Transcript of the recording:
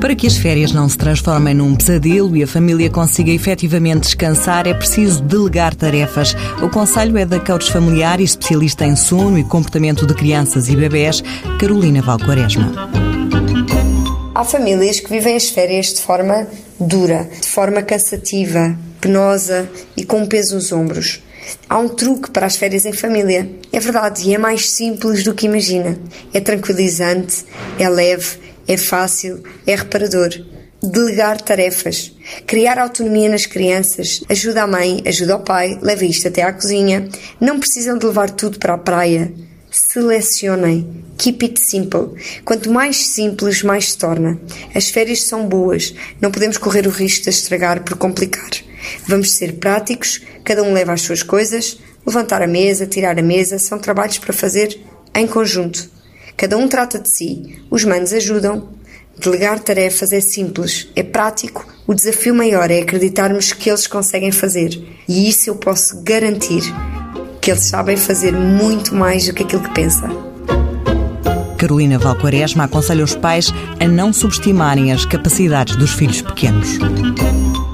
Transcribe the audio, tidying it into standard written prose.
Para que as férias não se transformem num pesadelo e a família consiga efetivamente descansar, é preciso delegar tarefas. O conselho é da coach familiar e especialista em sono e comportamento de crianças e bebés, Carolina Valquaresma. Há famílias que vivem as férias de forma dura, de forma cansativa, penosa e com um peso nos ombros. Há um truque para as férias em família. É verdade, e é mais simples do que imagina. É tranquilizante, é leve, é fácil, é reparador. Delegar tarefas. Criar autonomia nas crianças. Ajuda a mãe, ajuda o pai, leva isto até à cozinha. Não precisam de levar tudo para a praia. Selecionem. Keep it simple. Quanto mais simples, mais se torna. As férias são boas. Não podemos correr o risco de estragar por complicar. Vamos ser práticos, cada um leva as suas coisas. Levantar a mesa, tirar a mesa, são trabalhos para fazer em conjunto. Cada um trata de si. Os manos ajudam. Delegar tarefas é simples, é prático. O desafio maior é acreditarmos que eles conseguem fazer. E isso eu posso garantir. Que eles sabem fazer muito mais do que aquilo que pensam. Carolina Valquaresma aconselha os pais a não subestimarem as capacidades dos filhos pequenos.